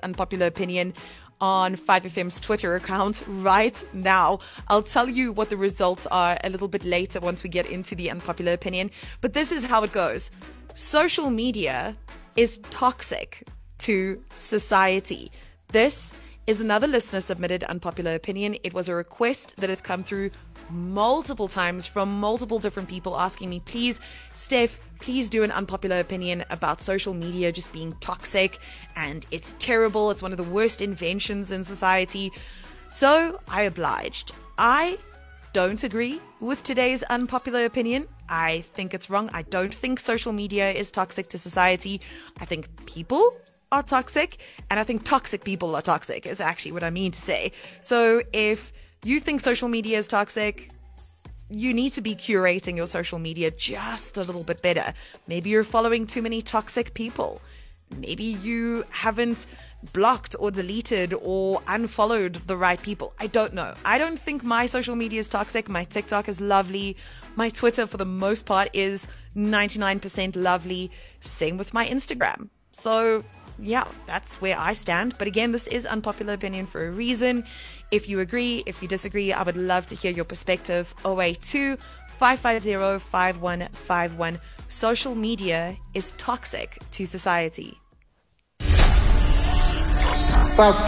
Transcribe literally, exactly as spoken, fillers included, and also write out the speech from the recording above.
unpopular opinion on five F M's Twitter account right now. I'll tell you what the results are a little bit later once we get into the unpopular opinion. But this is how it goes. Social media is toxic to society. This is another listener submitted unpopular opinion. It was a request that has come through multiple times from multiple different people asking me, please, Steph, please do an unpopular opinion about social media just being toxic and it's terrible. It's one of the worst inventions in society. So I obliged. I don't agree with today's unpopular opinion. I think it's wrong. I don't think social media is toxic to society. I think people are toxic, and I think toxic people are toxic is actually what I mean to say. So if you think social media is toxic, you need to be curating your social media just a little bit better. Maybe you're following too many toxic people. Maybe you haven't blocked or deleted or unfollowed the right people. I don't know. I don't think my social media is toxic. My TikTok is lovely. My Twitter, for the most part, is ninety-nine percent lovely. Same with my Instagram. So yeah, that's where I stand. But again, this is unpopular opinion for a reason. If you agree, if you disagree, I would love to hear your perspective. oh eight two, five five zero, five one five one. Social media is toxic to society.